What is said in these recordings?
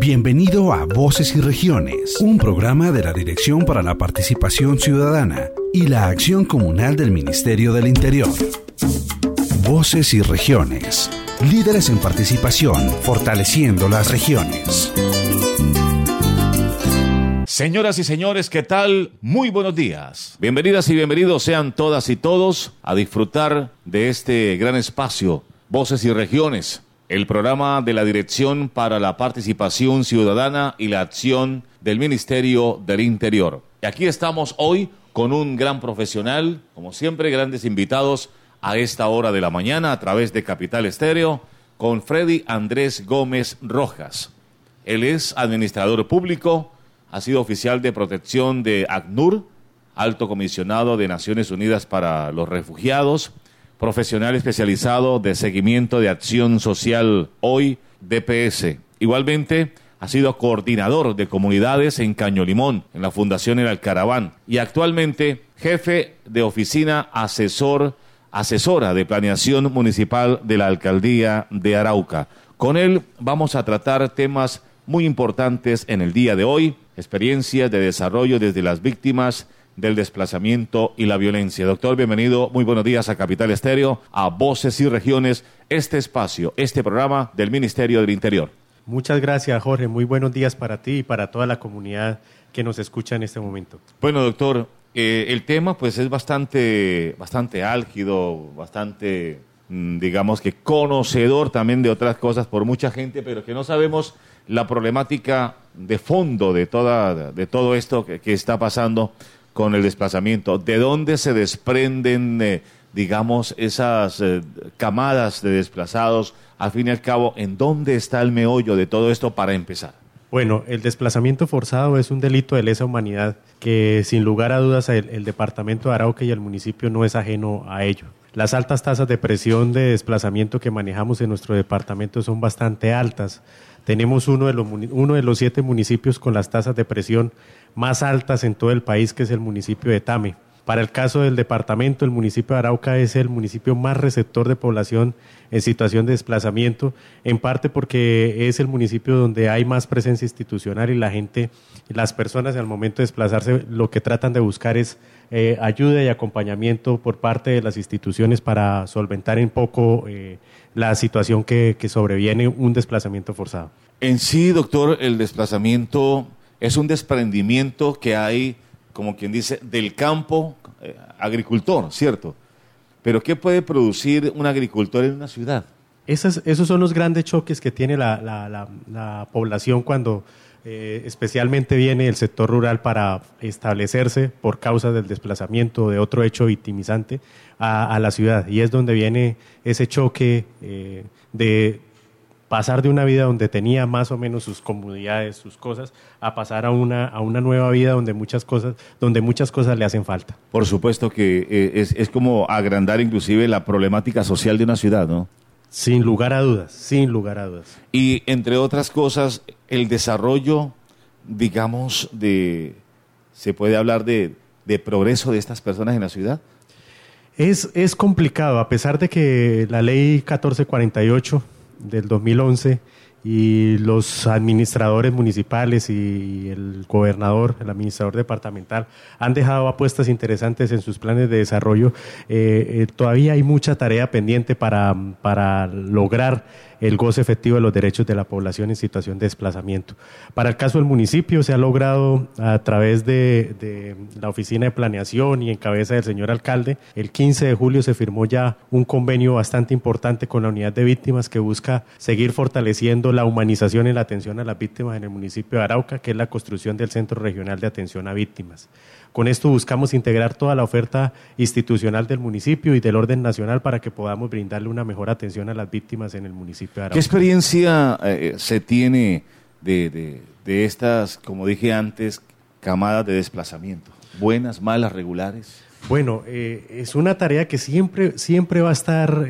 Bienvenido a Voces y Regiones, un programa de la Dirección para la Participación Ciudadana y la Acción Comunal del Ministerio del Interior. Voces y Regiones, líderes en participación, fortaleciendo las regiones. Señoras y señores, ¿qué tal? Muy buenos días. Bienvenidas y bienvenidos sean todas y todos a disfrutar de este gran espacio, Voces y Regiones, el programa de la Dirección para la Participación Ciudadana y la Acción del Ministerio del Interior. Y aquí estamos hoy con un gran profesional, como siempre, grandes invitados a esta hora de la mañana a través de Capital Estéreo, con Freddy Andrés Gómez Rojas. Él es administrador público, ha sido oficial de protección de ACNUR, Alto Comisionado de Naciones Unidas para los Refugiados, profesional especializado de seguimiento de acción social hoy, DPS. Igualmente, ha sido coordinador de comunidades en Caño Limón, en la Fundación El Alcaraván, y actualmente jefe de oficina asesora de planeación municipal de la Alcaldía de Arauca. Con él vamos a tratar temas muy importantes en el día de hoy, experiencias de desarrollo desde las víctimas del desplazamiento y la violencia. Doctor, bienvenido, muy buenos días a Capital Estéreo, a Voces y Regiones, este espacio, este programa del Ministerio del Interior. Muchas gracias, Jorge, muy buenos días para ti y para toda la comunidad que nos escucha en este momento. Bueno, doctor, el tema pues es bastante álgido, bastante, digamos que conocedor también de otras cosas por mucha gente, pero que no sabemos la problemática de fondo de todo esto que está pasando con el desplazamiento. ¿De dónde se desprenden, digamos, esas camadas de desplazados? Al fin y al cabo, ¿en dónde está el meollo de todo esto para empezar? Bueno, el desplazamiento forzado es un delito de lesa humanidad que, sin lugar a dudas, el Departamento de Arauca y el municipio no es ajeno a ello. Las altas tasas de presión de desplazamiento que manejamos en nuestro departamento son bastante altas. Tenemos uno de los 7 municipios con las tasas de presión más altas en todo el país, que es el municipio de Tame. Para el caso del departamento, el municipio de Arauca es el municipio más receptor de población en situación de desplazamiento, en parte porque es el municipio donde hay más presencia institucional y las personas al momento de desplazarse lo que tratan de buscar es ayuda y acompañamiento por parte de las instituciones para solventar un poco la situación que sobreviene un desplazamiento forzado. En sí, doctor, el desplazamiento es un desprendimiento que hay, como quien dice, del campo agricultor, ¿cierto? Pero ¿qué puede producir un agricultor en una ciudad? Esos son los grandes choques que tiene la población cuando especialmente viene el sector rural para establecerse por causa del desplazamiento de otro hecho victimizante a la ciudad. Y es donde viene ese choque de pasar de una vida donde tenía más o menos sus comodidades, sus cosas, a pasar a una nueva vida donde muchas cosas le hacen falta. Por supuesto que es como agrandar inclusive la problemática social de una ciudad, ¿no? Sin lugar a dudas, sin lugar a dudas. Y entre otras cosas, el desarrollo, digamos, se puede hablar de progreso de estas personas en la ciudad. Es complicado, a pesar de que la ley 1448 del 2011 y los administradores municipales y el gobernador, el administrador departamental, han dejado apuestas interesantes en sus planes de desarrollo. Todavía hay mucha tarea pendiente para lograr el goce efectivo de los derechos de la población en situación de desplazamiento. Para el caso del municipio se ha logrado a través de la oficina de planeación y en cabeza del señor alcalde, el 15 de julio se firmó ya un convenio bastante importante con la unidad de víctimas que busca seguir fortaleciendo la humanización y la atención a las víctimas en el municipio de Arauca, que es la construcción del Centro Regional de Atención a Víctimas. Con esto buscamos integrar toda la oferta institucional del municipio y del orden nacional para que podamos brindarle una mejor atención a las víctimas en el municipio de Arauca. ¿Qué experiencia se tiene de estas, como dije antes, camadas de desplazamiento? ¿Buenas, malas, regulares? Bueno, es una tarea que siempre va a estar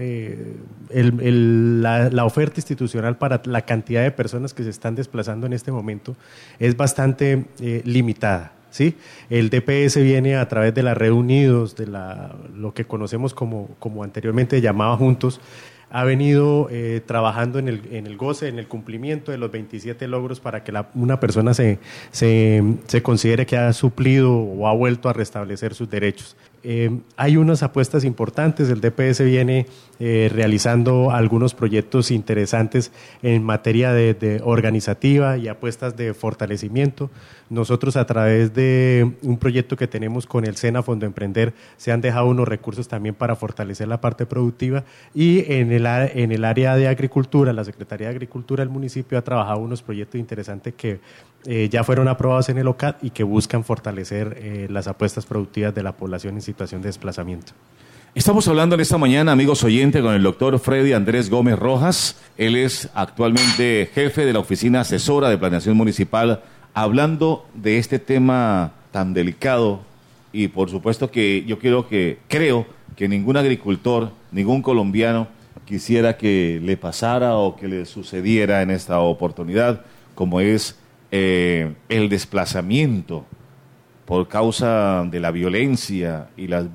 la oferta institucional para la cantidad de personas que se están desplazando en este momento es bastante limitada. ¿Sí? El DPS viene a través de la Red Unidos, de lo que conocemos como anteriormente llamaba Juntos, ha venido trabajando en el goce, en el cumplimiento de los 27 logros para que una persona se considere que ha suplido o ha vuelto a restablecer sus derechos. Hay unas apuestas importantes. El DPS viene realizando algunos proyectos interesantes en materia de organizativa y apuestas de fortalecimiento. Nosotros, a través de un proyecto que tenemos con el SENA Fondo Emprender, se han dejado unos recursos también para fortalecer la parte productiva, y en el área de agricultura, la Secretaría de Agricultura del municipio ha trabajado unos proyectos interesantes que ya fueron aprobados en el OCAD y que buscan fortalecer las apuestas productivas de la población en situación de desplazamiento. Estamos hablando en esta mañana, amigos oyentes, con el doctor Freddy Andrés Gómez Rojas. Él es actualmente jefe de la Oficina Asesora de Planeación Municipal, hablando de este tema tan delicado, y por supuesto que yo creo que ningún agricultor, ningún colombiano quisiera que le pasara o que le sucediera en esta oportunidad, como es el desplazamiento por causa de la violencia y las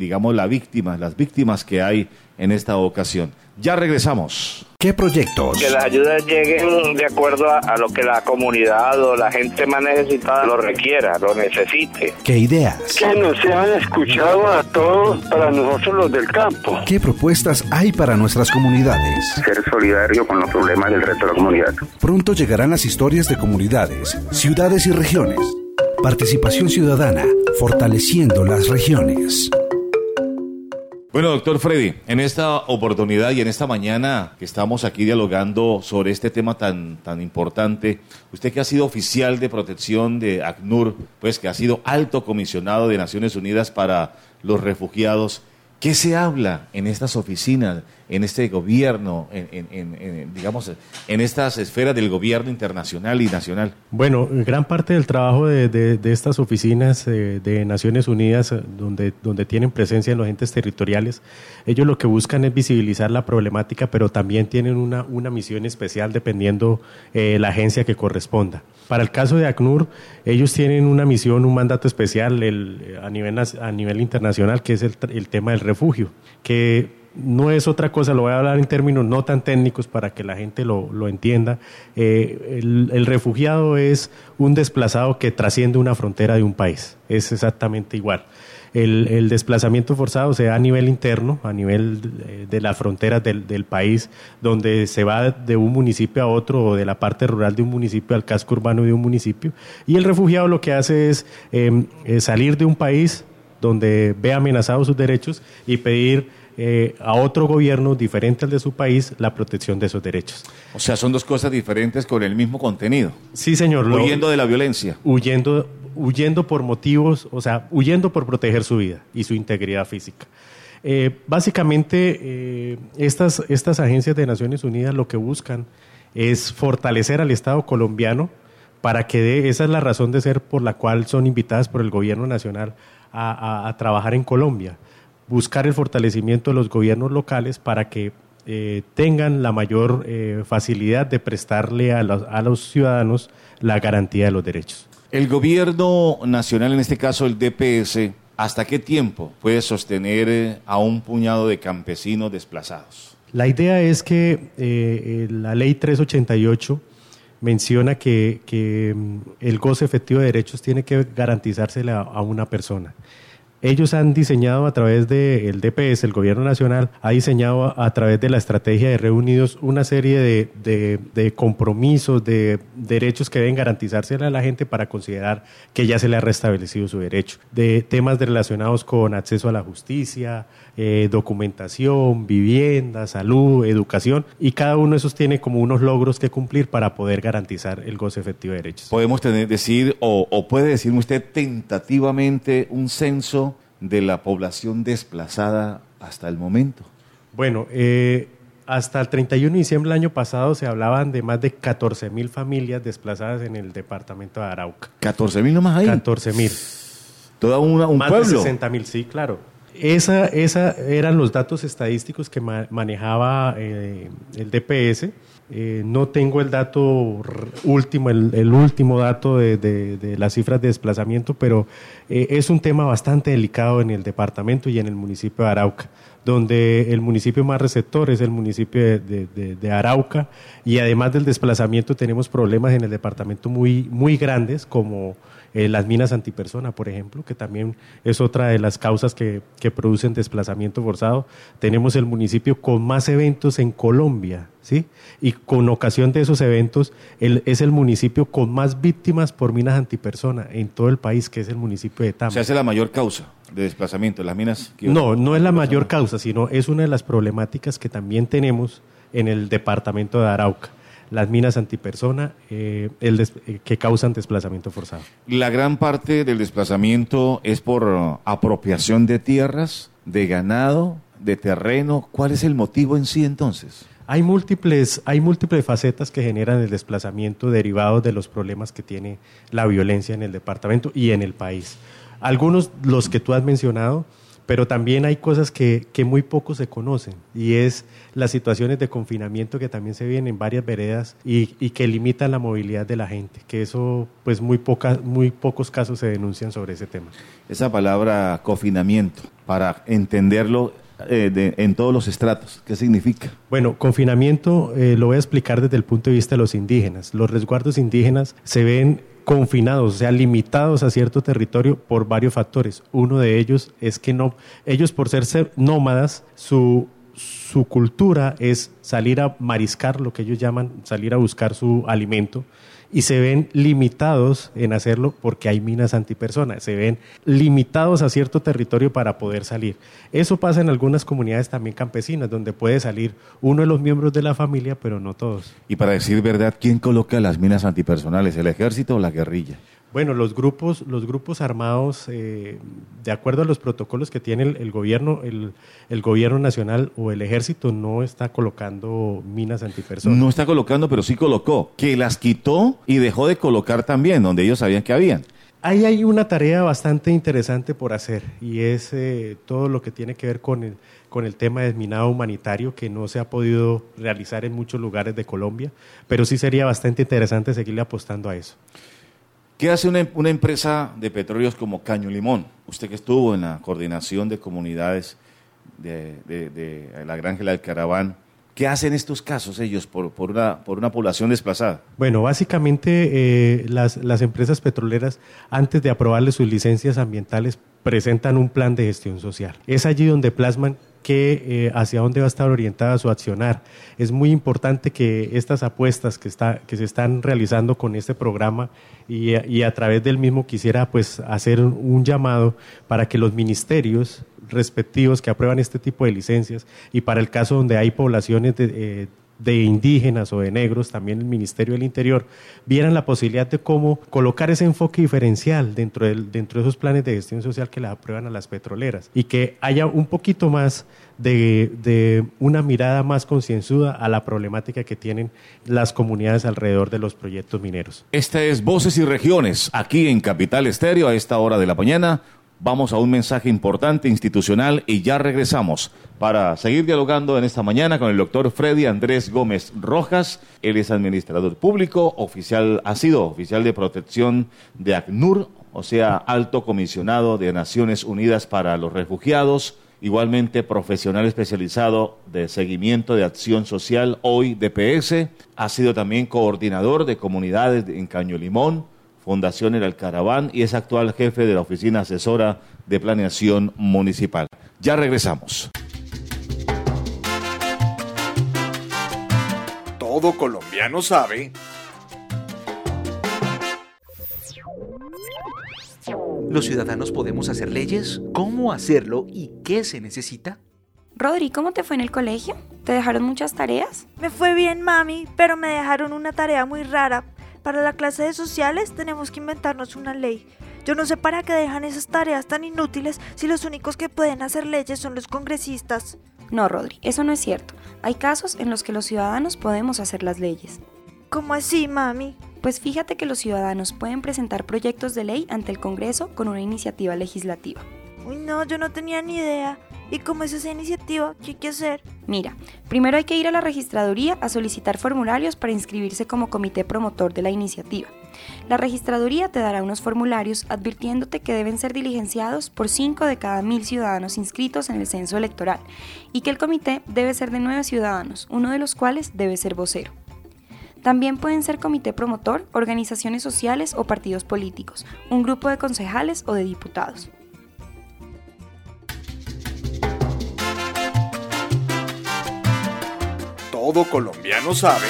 víctimas que hay en esta ocasión. Ya regresamos. ¿Qué proyectos? Que las ayudas lleguen de acuerdo a lo que la comunidad o la gente más necesitada lo requiera, lo necesite. ¿Qué ideas? Que nos sean escuchados a todos, para nosotros los del campo. ¿Qué propuestas hay para nuestras comunidades? Ser solidario con los problemas del resto de la comunidad. Pronto llegarán las historias de comunidades, ciudades y regiones. Participación ciudadana, fortaleciendo las regiones. Bueno, doctor Freddy, en esta oportunidad y en esta mañana que estamos aquí dialogando sobre este tema tan importante, usted que ha sido oficial de protección de ACNUR, pues que ha sido alto comisionado de Naciones Unidas para los refugiados, ¿qué se habla en estas oficinas, en este gobierno, en estas esferas del gobierno internacional y nacional? Bueno, gran parte del trabajo de estas oficinas de Naciones Unidas, donde tienen presencia en los entes territoriales, ellos lo que buscan es visibilizar la problemática, pero también tienen una misión especial dependiendo la agencia que corresponda. Para el caso de ACNUR, ellos tienen una misión, un mandato especial a nivel internacional, que es el tema del refugio, que no es otra cosa. Lo voy a hablar en términos no tan técnicos para que la gente lo entienda. El refugiado es un desplazado que trasciende una frontera de un país, es exactamente igual. El desplazamiento forzado se da a nivel interno, a nivel de las fronteras del país, donde se va de un municipio a otro, o de la parte rural de un municipio al casco urbano de un municipio. Y el refugiado lo que hace es salir de un país donde ve amenazados sus derechos y pedir a otro gobierno diferente al de su país la protección de esos derechos. O sea, son dos cosas diferentes con el mismo contenido. Sí, señor. Huyendo de la violencia. Huyendo por motivos, o sea, huyendo por proteger su vida y su integridad física. Básicamente, estas agencias de Naciones Unidas lo que buscan es fortalecer al Estado colombiano para que esa es la razón de ser por la cual son invitadas por el gobierno nacional a trabajar en Colombia. Buscar el fortalecimiento de los gobiernos locales para que tengan la mayor facilidad de prestarle a los ciudadanos la garantía de los derechos. El gobierno nacional, en este caso el DPS, ¿hasta qué tiempo puede sostener a un puñado de campesinos desplazados? La idea es que la ley 388 menciona que el goce efectivo de derechos tiene que garantizársele a una persona. Ellos han diseñado a través del DPS, el Gobierno Nacional, ha diseñado a través de la estrategia de Reunidos una serie de compromisos, de derechos que deben garantizársele a la gente para considerar que ya se le ha restablecido su derecho. De temas relacionados con acceso a la justicia, documentación, vivienda, salud, educación, y cada uno de esos tiene como unos logros que cumplir para poder garantizar el goce efectivo de derechos. ¿Podemos decir, o puede decirme usted tentativamente un censo de la población desplazada hasta el momento? Bueno, hasta el 31 de diciembre del año pasado se hablaban de más de 14.000 familias desplazadas en el departamento de Arauca. ¿14.000 nomás ahí? 14.000. ¿Toda un más pueblo? Más de 60.000, sí, claro. Esa eran los datos estadísticos que manejaba el DPS. No tengo el dato último, el último dato de las cifras de desplazamiento, pero es un tema bastante delicado en el departamento y en el municipio de Arauca, donde el municipio más receptor es el municipio de Arauca, y además del desplazamiento tenemos problemas en el departamento muy, muy grandes, como las minas antipersona, por ejemplo, que también es otra de las causas que producen desplazamiento forzado. Tenemos el municipio con más eventos en Colombia, ¿sí? Y con ocasión de esos eventos, es el municipio con más víctimas por minas antipersona en todo el país, que es el municipio de Tama. O sea, esa es la mayor causa de desplazamiento, las minas. No es la mayor causa, sino es una de las problemáticas que también tenemos en el departamento de Arauca. Las minas antipersona que causan desplazamiento forzado. La gran parte del desplazamiento es por apropiación de tierras, de ganado, de terreno. ¿Cuál es el motivo en sí entonces? Hay múltiples facetas que generan el desplazamiento derivados de los problemas que tiene la violencia en el departamento y en el país. Algunos, los que tú has mencionado, pero también hay cosas que muy poco se conocen, y es las situaciones de confinamiento que también se viven en varias veredas y que limitan la movilidad de la gente, que eso pues muy pocos casos se denuncian sobre ese tema. Esa palabra confinamiento, para entenderlo en todos los estratos, ¿qué significa? Bueno, confinamiento lo voy a explicar desde el punto de vista de los indígenas. Los resguardos indígenas se ven confinados, o sea, limitados a cierto territorio por varios factores. Uno de ellos es que ellos por ser nómadas, su cultura es salir a mariscar, lo que ellos llaman salir a buscar su alimento, y se ven limitados en hacerlo porque hay minas antipersona, se ven limitados a cierto territorio para poder salir. Eso pasa en algunas comunidades también campesinas, donde puede salir uno de los miembros de la familia, pero no todos. Y para decir verdad, ¿quién coloca las minas antipersonales, el ejército o la guerrilla? Bueno, los grupos armados, de acuerdo a los protocolos que tiene el gobierno, el gobierno nacional o el ejército no está colocando minas antipersona. No está colocando, pero sí colocó, que las quitó y dejó de colocar también, donde ellos sabían que habían. Ahí hay una tarea bastante interesante por hacer, y es todo lo que tiene que ver con el tema de desminado humanitario, que no se ha podido realizar en muchos lugares de Colombia, pero sí sería bastante interesante seguirle apostando a eso. ¿Qué hace una empresa de petróleos como Caño Limón? Usted que estuvo en la coordinación de comunidades de la Granja del Caraván, ¿qué hacen estos casos ellos por una población desplazada? Bueno, básicamente las empresas petroleras, antes de aprobarle sus licencias ambientales, presentan un plan de gestión social. Es allí donde plasman hacia dónde va a estar orientada su accionar. Es muy importante que estas apuestas que se están realizando con este programa y a través del mismo quisiera pues hacer un llamado para que los ministerios respectivos que aprueban este tipo de licencias, y para el caso donde hay poblaciones de indígenas o de negros, también el Ministerio del Interior, vieran la posibilidad de cómo colocar ese enfoque diferencial dentro de esos planes de gestión social que las aprueban a las petroleras, y que haya un poquito más de una mirada más concienzuda a la problemática que tienen las comunidades alrededor de los proyectos mineros. Esta es Voces y Regiones, aquí en Capital Estéreo a esta hora de la mañana. Vamos a un mensaje importante institucional y ya regresamos para seguir dialogando en esta mañana con el doctor Freddy Andrés Gómez Rojas. Él es administrador público, ha sido oficial de protección de ACNUR, o sea, alto comisionado de Naciones Unidas para los Refugiados, igualmente profesional especializado de seguimiento de acción social, hoy DPS. Ha sido también coordinador de comunidades en Caño Limón, Fundación El Alcaraván, y es actual jefe de la Oficina Asesora de Planeación Municipal. Ya regresamos. Todo colombiano sabe. ¿Los ciudadanos podemos hacer leyes? ¿Cómo hacerlo y qué se necesita? Rodri, ¿cómo te fue en el colegio? ¿Te dejaron muchas tareas? Me fue bien, mami, pero me dejaron una tarea muy rara. Para la clase de sociales tenemos que inventarnos una ley. Yo no sé para qué dejan esas tareas tan inútiles si los únicos que pueden hacer leyes son los congresistas. No, Rodri, eso no es cierto. Hay casos en los que los ciudadanos podemos hacer las leyes. ¿Cómo así, mami? Pues fíjate que los ciudadanos pueden presentar proyectos de ley ante el Congreso con una iniciativa legislativa. Uy, no, yo no tenía ni idea. ¿Y cómo es esa iniciativa? ¿Qué hay que hacer? Mira, primero hay que ir a la registraduría a solicitar formularios para inscribirse como comité promotor de la iniciativa. La registraduría te dará unos formularios advirtiéndote que deben ser diligenciados por 5 de cada 1000 ciudadanos inscritos en el censo electoral y que el comité debe ser de 9 ciudadanos, uno de los cuales debe ser vocero. También pueden ser comité promotor, organizaciones sociales o partidos políticos, un grupo de concejales o de diputados. Todo colombiano sabe.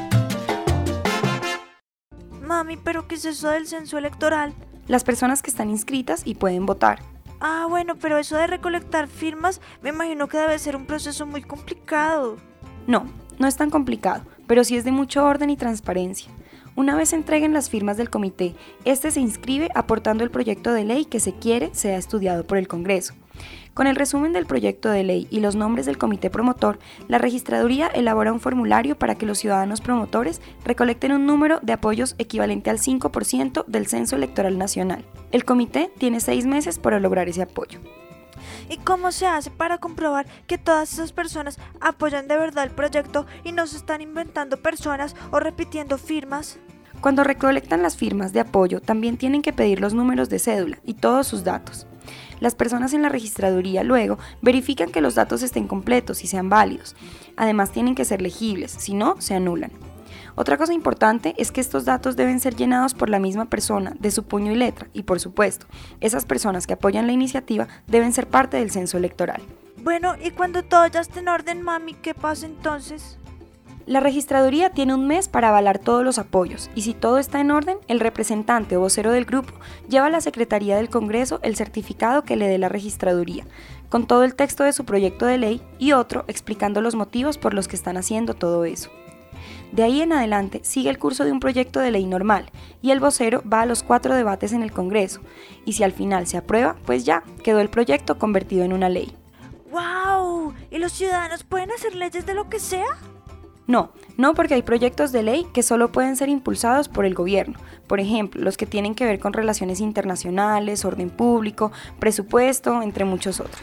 Mami, ¿pero qué es eso del censo electoral? Las personas que están inscritas y pueden votar. Ah, bueno, pero eso de recolectar firmas, me imagino que debe ser un proceso muy complicado. No es tan complicado, pero sí es de mucho orden y transparencia. Una vez se entreguen las firmas del comité, este se inscribe aportando el proyecto de ley que se quiere sea estudiado por el Congreso. Con el resumen del proyecto de ley y los nombres del comité promotor, la registraduría elabora un formulario para que los ciudadanos promotores recolecten un número de apoyos equivalente al 5% del censo electoral nacional. El comité tiene 6 meses para lograr ese apoyo. ¿Y cómo se hace para comprobar que todas esas personas apoyan de verdad el proyecto y no se están inventando personas o repitiendo firmas? Cuando recolectan las firmas de apoyo, también tienen que pedir los números de cédula y todos sus datos. Las personas en la registraduría luego verifican que los datos estén completos y sean válidos. Además tienen que ser legibles, si no, se anulan. Otra cosa importante es que estos datos deben ser llenados por la misma persona, de su puño y letra, y por supuesto, esas personas que apoyan la iniciativa deben ser parte del censo electoral. Bueno, y cuando todo ya esté en orden, mami, ¿qué pasa entonces? La registraduría tiene un mes para avalar todos los apoyos y si todo está en orden, el representante o vocero del grupo lleva a la Secretaría del Congreso el certificado que le dé la registraduría, con todo el texto de su proyecto de ley y otro explicando los motivos por los que están haciendo todo eso. De ahí en adelante sigue el curso de un proyecto de ley normal y el vocero va a los 4 debates en el Congreso y si al final se aprueba, pues ya quedó el proyecto convertido en una ley. ¡Wow! ¿Y los ciudadanos pueden hacer leyes de lo que sea? No porque hay proyectos de ley que solo pueden ser impulsados por el gobierno, por ejemplo, los que tienen que ver con relaciones internacionales, orden público, presupuesto, entre muchos otros.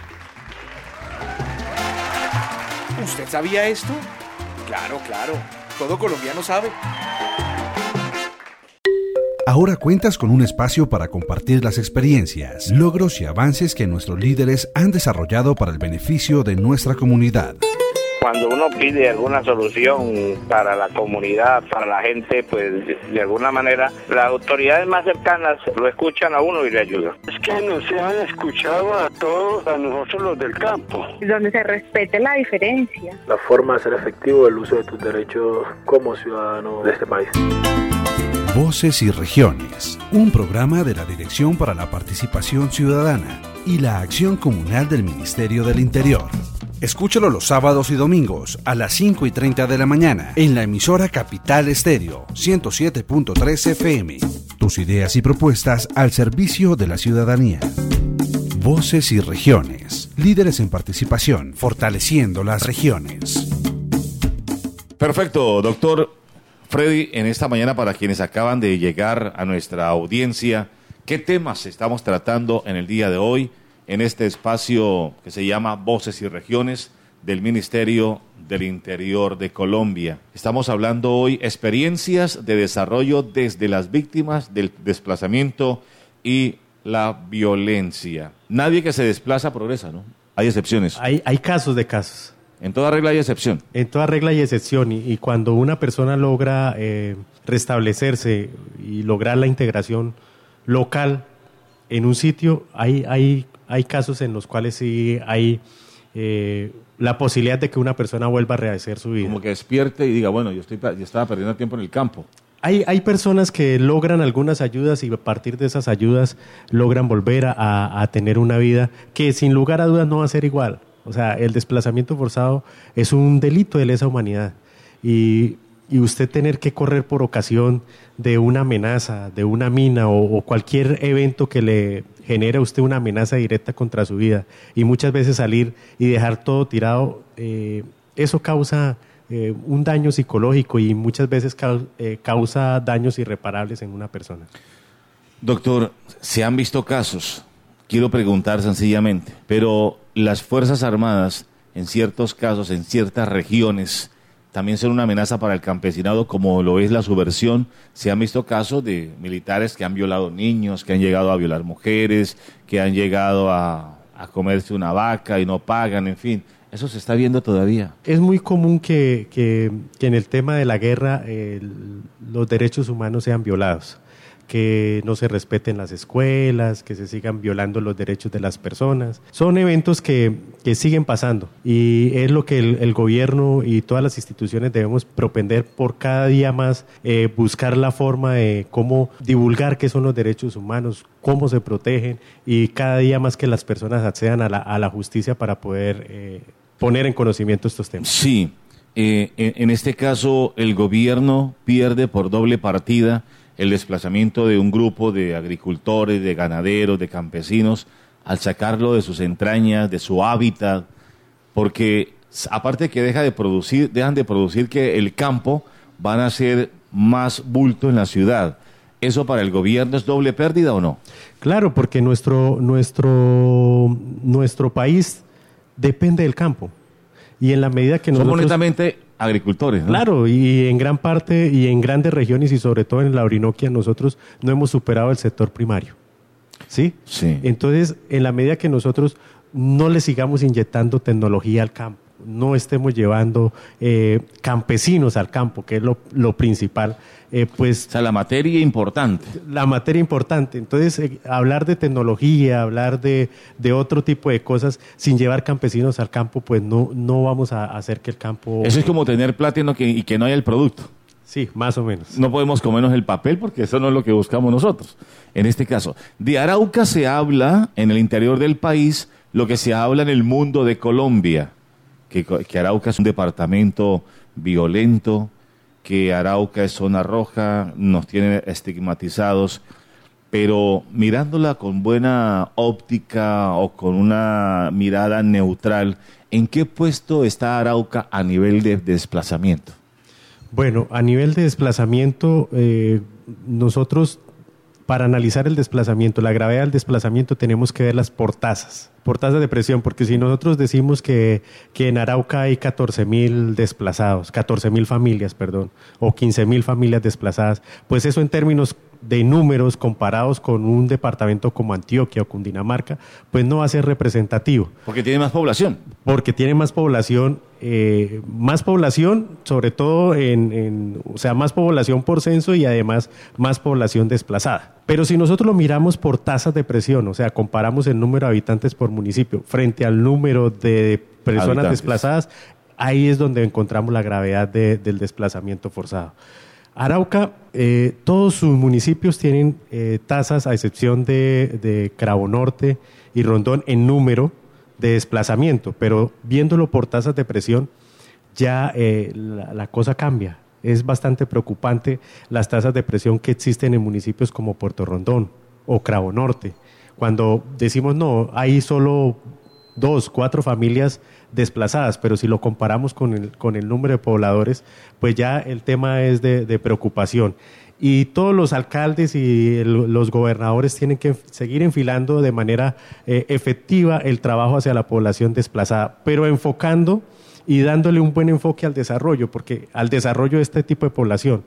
¿Usted sabía esto? Claro, todo colombiano sabe. Ahora cuentas con un espacio para compartir las experiencias, logros y avances que nuestros líderes han desarrollado para el beneficio de nuestra comunidad. Cuando uno pide alguna solución para la comunidad, para la gente, pues de alguna manera las autoridades más cercanas lo escuchan a uno y le ayudan. Es que nos han escuchado a todos, a nosotros los del campo. Donde se respete la diferencia. La forma de hacer efectivo el uso de tus derechos como ciudadano de este país. Voces y Regiones, un programa de la Dirección para la Participación Ciudadana y la Acción Comunal del Ministerio del Interior. Escúchalo los sábados y domingos a las 5:30 de la mañana en la emisora Capital Estéreo 107.3 FM. Tus ideas y propuestas al servicio de la ciudadanía. Voces y Regiones, líderes en participación, fortaleciendo las regiones. Perfecto, doctor Freddy, en esta mañana para quienes acaban de llegar a nuestra audiencia, ¿qué temas estamos tratando en el día de hoy? En este espacio que se llama Voces y Regiones del Ministerio del Interior de Colombia. Estamos hablando hoy experiencias de desarrollo desde las víctimas del desplazamiento y la violencia. Nadie que se desplaza progresa, ¿no? Hay excepciones. Hay casos de casos. En toda regla hay excepción. En toda regla hay excepción y cuando una persona logra restablecerse y lograr la integración local en un sitio, hay casos en los cuales sí hay la posibilidad de que una persona vuelva a rehacer su vida. Como que despierte y diga, bueno, yo estaba perdiendo tiempo en el campo. Hay personas que logran algunas ayudas y a partir de esas ayudas logran volver a tener una vida que sin lugar a dudas no va a ser igual. O sea, el desplazamiento forzado es un delito de lesa humanidad y usted tener que correr por ocasión de una amenaza, de una mina o cualquier evento que le genere a usted una amenaza directa contra su vida y muchas veces salir y dejar todo tirado, eso causa un daño psicológico y muchas veces causa daños irreparables en una persona. Doctor, se han visto casos quiero preguntar sencillamente, pero las Fuerzas Armadas, en ciertos casos, en ciertas regiones, también son una amenaza para el campesinado, como lo es la subversión. Se han visto casos de militares que han violado niños, que han llegado a violar mujeres, que han llegado a comerse una vaca y no pagan, en fin. Eso se está viendo todavía. Es muy común que en el tema de la guerra los derechos humanos sean violados, que no se respeten las escuelas, que se sigan violando los derechos de las personas. Son eventos que siguen pasando y es lo que el gobierno y todas las instituciones debemos propender por cada día más, buscar la forma de cómo divulgar qué son los derechos humanos, cómo se protegen y cada día más que las personas accedan a la justicia para poder poner en conocimiento estos temas. Sí, en este caso el gobierno pierde por doble partida el desplazamiento de un grupo de agricultores, de ganaderos, de campesinos, al sacarlo de sus entrañas, de su hábitat, porque aparte de que dejan de producir que el campo, van a hacer más bulto en la ciudad. ¿Eso para el gobierno es doble pérdida o no? Claro, porque nuestro país depende del campo. Y en la medida que nosotros... Somos netamente agricultores, ¿no? Claro, y en gran parte y en grandes regiones y sobre todo en la Orinoquia nosotros no hemos superado el sector primario. ¿Sí? Sí. Entonces, en la medida que nosotros no le sigamos inyectando tecnología al campo, no estemos llevando campesinos al campo, que es lo principal, pues... O sea, la materia importante. La materia importante. Entonces, hablar de tecnología, hablar de otro tipo de cosas, sin llevar campesinos al campo, pues no vamos a hacer que el campo... Eso es como tener plátano y que no haya el producto. Sí, más o menos. No podemos comernos el papel porque eso no es lo que buscamos nosotros. En este caso, de Arauca se habla en el interior del país lo que se habla en el mundo de Colombia. Que Arauca es un departamento violento, que Arauca es zona roja, nos tiene estigmatizados, pero mirándola con buena óptica o con una mirada neutral, ¿en qué puesto está Arauca a nivel de desplazamiento? Bueno, a nivel de desplazamiento, nosotros para analizar el desplazamiento, la gravedad del desplazamiento, tenemos que verlas por tasas de presión, porque si nosotros decimos que en Arauca hay 14.000 desplazados, 14.000 familias, perdón, o 15.000 familias desplazadas, pues eso en términos de números comparados con un departamento como Antioquia o Cundinamarca, pues no va a ser representativo. Porque tiene más población. Porque tiene más población, sobre todo o sea, más población por censo y además más población desplazada. Pero si nosotros lo miramos por tasas de presión, o sea, comparamos el número de habitantes por municipio frente al número de personas desplazadas, ahí es donde encontramos la gravedad del desplazamiento forzado. Arauca, todos sus municipios tienen tasas, a excepción de Cravo Norte y Rondón, en número de desplazamiento, pero viéndolo por tasas de presión, ya la cosa cambia. Es bastante preocupante las tasas de presión que existen en municipios como Puerto Rondón o Cravo Norte. Cuando decimos, no, hay solo 2, 4 familias desplazadas, pero si lo comparamos con el número de pobladores, pues ya el tema es de preocupación. Y todos los alcaldes y los gobernadores tienen que seguir enfilando de manera efectiva el trabajo hacia la población desplazada, pero enfocando y dándole un buen enfoque al desarrollo, porque al desarrollo de este tipo de población,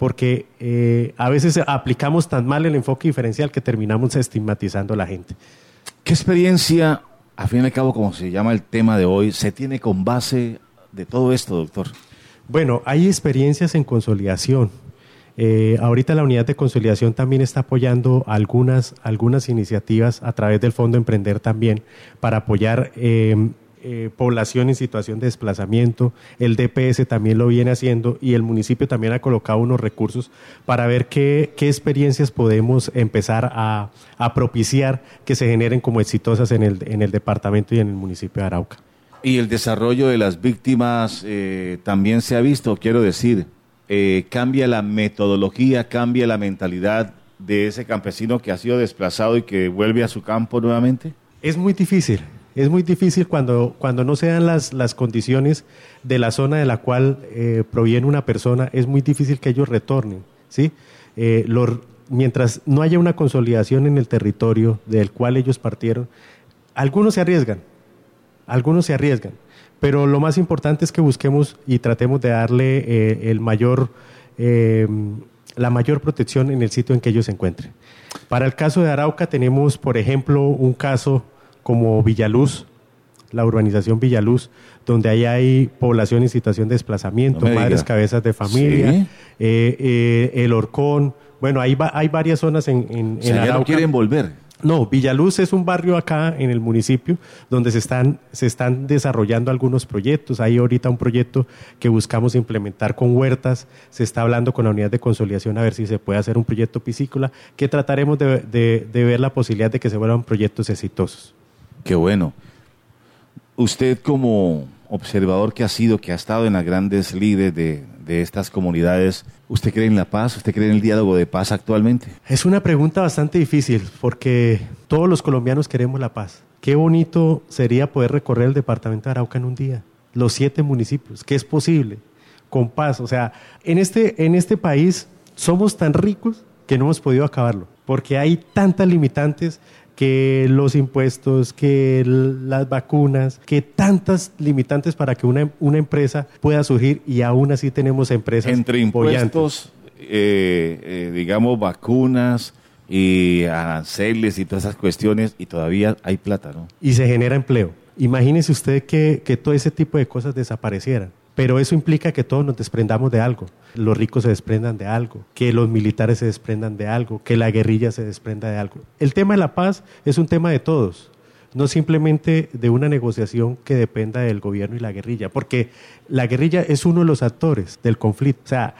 porque a veces aplicamos tan mal el enfoque diferencial que terminamos estigmatizando a la gente. ¿Qué experiencia, a fin y al cabo, como se llama el tema de hoy, se tiene con base de todo esto, doctor? Bueno, hay experiencias en consolidación. Ahorita la unidad de consolidación también está apoyando algunas iniciativas a través del Fondo Emprender también para apoyar población en situación de desplazamiento. El DPS también lo viene haciendo y el municipio también ha colocado unos recursos para ver qué experiencias podemos empezar a propiciar que se generen como exitosas en el departamento y en el municipio de Arauca. Y el desarrollo de las víctimas también se ha visto, quiero decir, cambia la metodología, cambia la mentalidad de ese campesino que ha sido desplazado y que vuelve a su campo nuevamente. Es muy difícil. Es muy difícil cuando no se dan las condiciones de la zona de la cual proviene una persona, es muy difícil que ellos retornen, ¿sí? mientras no haya una consolidación en el territorio del cual ellos partieron, algunos se arriesgan, pero lo más importante es que busquemos y tratemos de darle la mayor protección en el sitio en que ellos se encuentren. Para el caso de Arauca tenemos, por ejemplo, un caso como Villaluz, la urbanización Villaluz, donde ahí hay población en situación de desplazamiento, madres cabezas de familia, ¿sí? El Horcón, bueno, hay varias zonas en Arauca. Ya no quieren volver. No, Villaluz es un barrio acá en el municipio donde se están desarrollando algunos proyectos. Hay ahorita un proyecto que buscamos implementar con huertas. Se está hablando con la unidad de consolidación a ver si se puede hacer un proyecto piscícola que trataremos de ver la posibilidad de que se vuelvan proyectos exitosos. Qué bueno. Usted como observador que ha estado en las grandes lides de estas comunidades, ¿usted cree en la paz? ¿Usted cree en el diálogo de paz actualmente? Es una pregunta bastante difícil porque todos los colombianos queremos la paz. Qué bonito sería poder recorrer el departamento de Arauca en un día, los 7 municipios, que es posible, con paz. O sea, en este país somos tan ricos que no hemos podido acabarlo, porque hay tantas limitantes, que los impuestos, que las vacunas, que tantas limitantes para que una empresa pueda surgir, y aún así tenemos empresas entre impuestos, digamos vacunas y aranceles y todas esas cuestiones, y todavía hay plata, ¿no? Y se genera empleo. Imagínese usted que todo ese tipo de cosas desaparecieran. Pero eso implica que todos nos desprendamos de algo. Los ricos se desprendan de algo, que los militares se desprendan de algo, que la guerrilla se desprenda de algo. El tema de la paz es un tema de todos, no simplemente de una negociación que dependa del gobierno y la guerrilla, porque la guerrilla es uno de los actores del conflicto. O sea,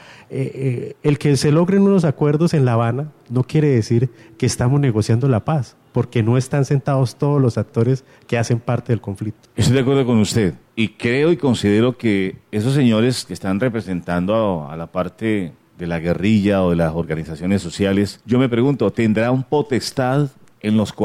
el que se logren unos acuerdos en La Habana no quiere decir que estamos negociando la paz, porque no están sentados todos los actores que hacen parte del conflicto. Estoy de acuerdo con usted, y creo y considero que esos señores que están representando a la parte de la guerrilla o de las organizaciones sociales, yo me pregunto, ¿tendrán potestad en los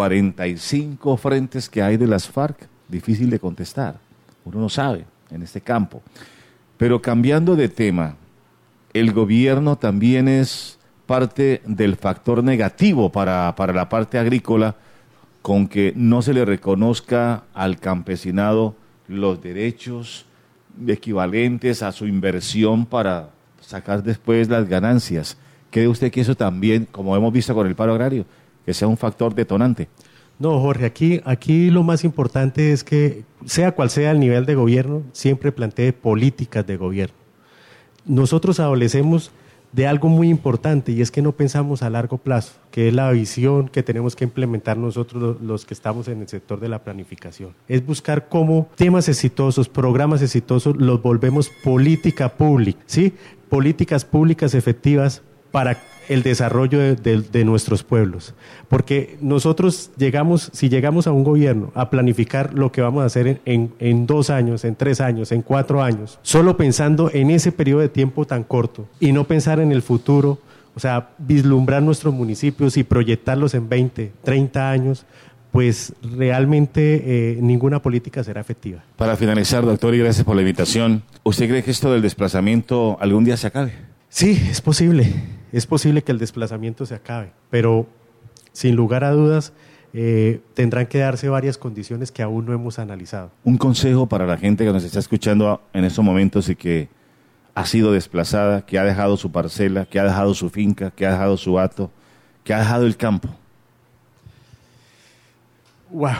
45 frentes que hay de las FARC? Difícil de contestar, uno no sabe en este campo. Pero cambiando de tema, el gobierno también es parte del factor negativo para la parte agrícola, con que no se le reconozca al campesinado los derechos equivalentes a su inversión para sacar después las ganancias. ¿Cree usted que eso también, como hemos visto con el paro agrario, que sea un factor detonante? No, Jorge, aquí lo más importante es que, sea cual sea el nivel de gobierno, siempre plantee políticas de gobierno. Nosotros adolecemos de algo muy importante, y es que no pensamos a largo plazo, que es la visión que tenemos que implementar nosotros los que estamos en el sector de la planificación. Es buscar cómo temas exitosos, programas exitosos, los volvemos política pública, ¿sí? Políticas públicas efectivas para el desarrollo de nuestros pueblos. Porque nosotros si llegamos a un gobierno a planificar lo que vamos a hacer en 2 años, en 3 años, en 4 años, solo pensando en ese periodo de tiempo tan corto y no pensar en el futuro, o sea, vislumbrar nuestros municipios y proyectarlos en 20, 30 años, pues realmente ninguna política será efectiva. Para finalizar, doctor, y gracias por la invitación, ¿usted cree que esto del desplazamiento algún día se acabe? Sí, es posible. Es posible que el desplazamiento se acabe, pero sin lugar a dudas tendrán que darse varias condiciones que aún no hemos analizado. Un consejo para la gente que nos está escuchando en estos momentos y que ha sido desplazada, que ha dejado su parcela, que ha dejado su finca, que ha dejado su hato, que ha dejado el campo. Wow.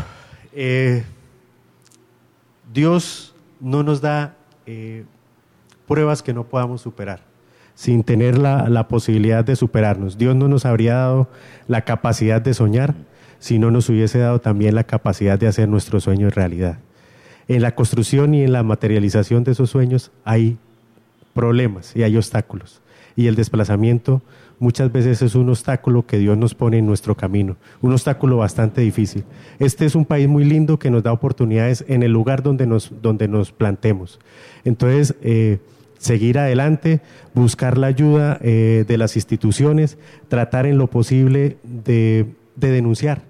Dios no nos da pruebas que no podamos superar, sin tener la posibilidad de superarnos. Dios no nos habría dado la capacidad de soñar si no nos hubiese dado también la capacidad de hacer nuestros sueños realidad. En la construcción y en la materialización de esos sueños hay problemas y hay obstáculos. Y el desplazamiento muchas veces es un obstáculo que Dios nos pone en nuestro camino, un obstáculo bastante difícil. Este es un país muy lindo que nos da oportunidades en el lugar donde nos plantemos. Entonces, seguir adelante, buscar la ayuda de las instituciones, tratar en lo posible de denunciar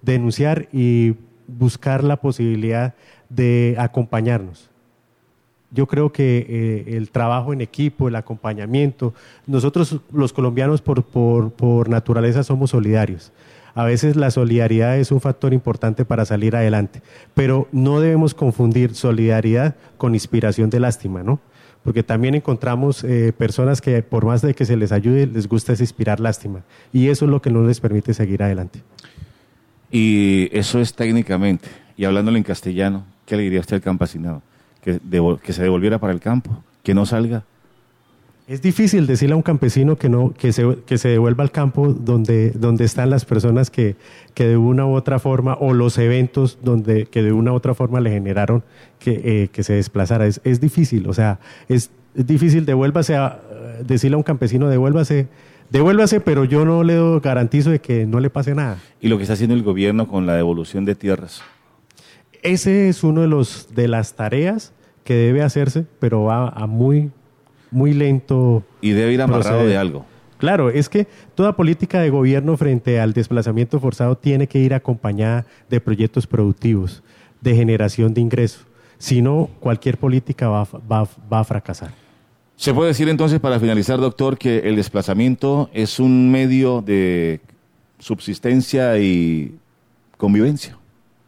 y buscar la posibilidad de acompañarnos. Yo creo que el trabajo en equipo, el acompañamiento, nosotros los colombianos por naturaleza somos solidarios. A veces la solidaridad es un factor importante para salir adelante, pero no debemos confundir solidaridad con inspiración de lástima, ¿no? Porque también encontramos personas que por más de que se les ayude, les gusta es inspirar lástima, y eso es lo que no les permite seguir adelante. Y eso es técnicamente, y hablándolo en castellano, ¿qué le diría usted al campesinado? Que se devolviera para el campo, que no salga. Es difícil decirle a un campesino que se devuelva al campo donde están las personas que de una u otra forma, o los eventos que de una u otra forma le generaron que se desplazara. Es difícil, o sea, es difícil decirle a un campesino devuélvase, pero yo no le garantizo de que no le pase nada. ¿Y lo que está haciendo el gobierno con la devolución de tierras? Ese es uno de las tareas que debe hacerse, pero va a muy lento. Y debe ir amarrado de algo. Claro, es que toda política de gobierno frente al desplazamiento forzado tiene que ir acompañada de proyectos productivos, de generación de ingresos. Si no, cualquier política va a fracasar. ¿Se puede decir entonces, para finalizar, doctor, que el desplazamiento es un medio de subsistencia y convivencia?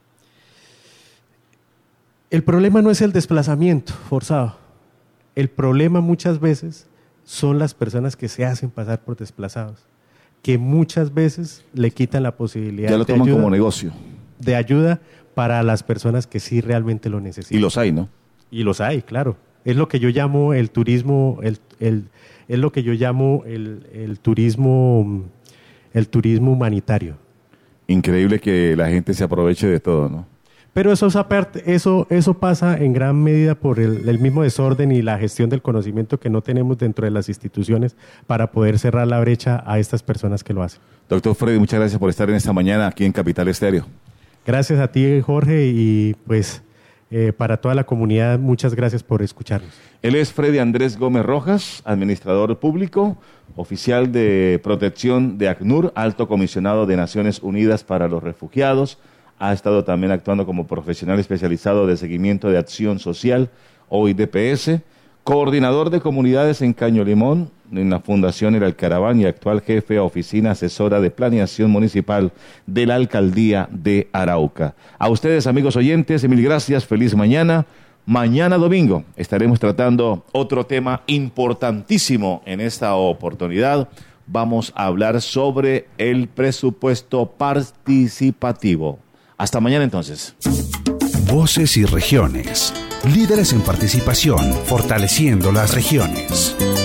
El problema no es el desplazamiento forzado. El problema muchas veces son las personas que se hacen pasar por desplazados, que muchas veces le quitan la posibilidad ya lo toman como negocio. De ayuda para las personas que sí realmente lo necesitan. Y los hay, ¿no? Y los hay, claro. Es lo que yo llamo el turismo, es lo que yo llamo el turismo humanitario. Increíble que la gente se aproveche de todo, ¿no? Pero eso pasa en gran medida por el mismo desorden y la gestión del conocimiento que no tenemos dentro de las instituciones para poder cerrar la brecha a estas personas que lo hacen. Doctor Freddy, muchas gracias por estar en esta mañana aquí en Capital Estéreo. Gracias a ti, Jorge, y pues para toda la comunidad, muchas gracias por escucharnos. Él es Freddy Andrés Gómez Rojas, administrador público, oficial de protección de ACNUR, alto comisionado de Naciones Unidas para los Refugiados. Ha estado también actuando como profesional especializado de seguimiento de acción social, OIDPS, coordinador de comunidades en Caño Limón, en la Fundación El Alcaraván, y actual jefe de oficina asesora de planeación municipal de la Alcaldía de Arauca. A ustedes, amigos oyentes, mil gracias, feliz mañana. Mañana domingo estaremos tratando otro tema importantísimo en esta oportunidad. Vamos a hablar sobre el presupuesto participativo. Hasta mañana entonces. Voces y regiones. Líderes en participación, fortaleciendo las regiones.